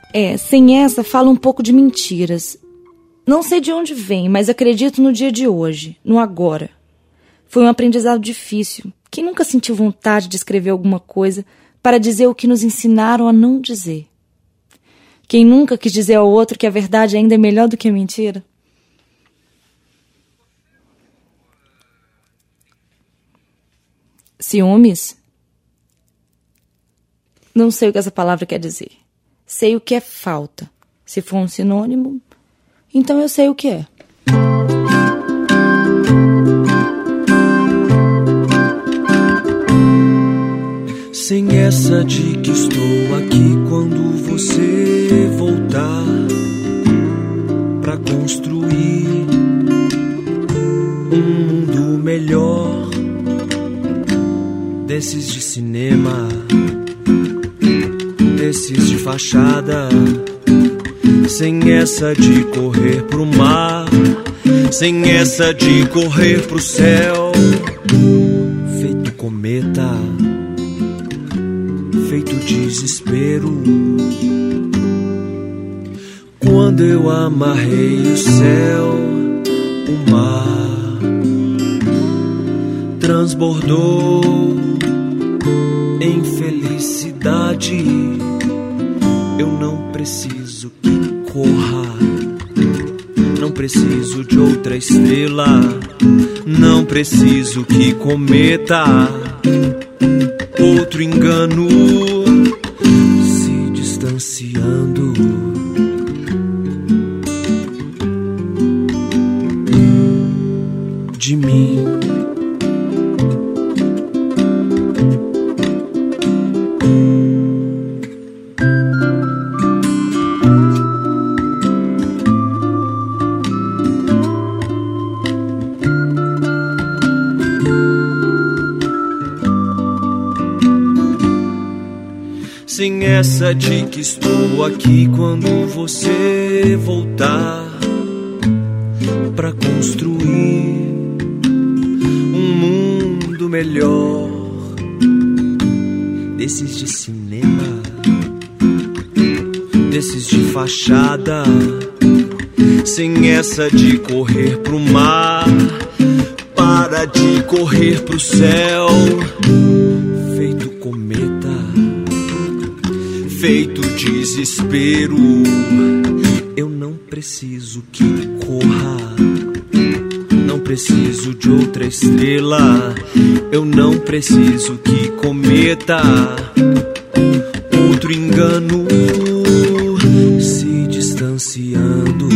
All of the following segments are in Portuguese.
Sem essa, fala um pouco de mentiras. Não sei de onde vem, mas acredito no dia de hoje, no agora. Foi um aprendizado difícil. Quem nunca sentiu vontade de escrever alguma coisa para dizer o que nos ensinaram a não dizer? Quem nunca quis dizer ao outro que a verdade ainda é melhor do que a mentira? Ciúmes? Não sei o que essa palavra quer dizer. Sei o que é falta. Se for um sinônimo, então eu sei o que é. Sem essa de que estou aqui quando você voltar pra construir um mundo melhor, desses de cinema, desses de fachada. Sem essa de correr pro mar, sem essa de correr pro céu, feito cometa, feito desespero. Quando eu amarrei o céu, o mar transbordou em felicidade. Eu não preciso que corra, não preciso de outra estrela, não preciso que cometa outro engano, se distanciando de mim. Sem essa de que estou aqui quando você voltar pra construir um mundo melhor, desses de cinema, desses de fachada. Sem essa de correr pro mar, para de correr pro céu, feito cometa, feito desespero. Eu não preciso que corra, não preciso de outra estrela, eu não preciso que cometa outro engano, se distanciando.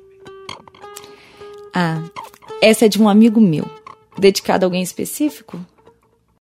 Essa é de um amigo meu. Dedicado a alguém específico?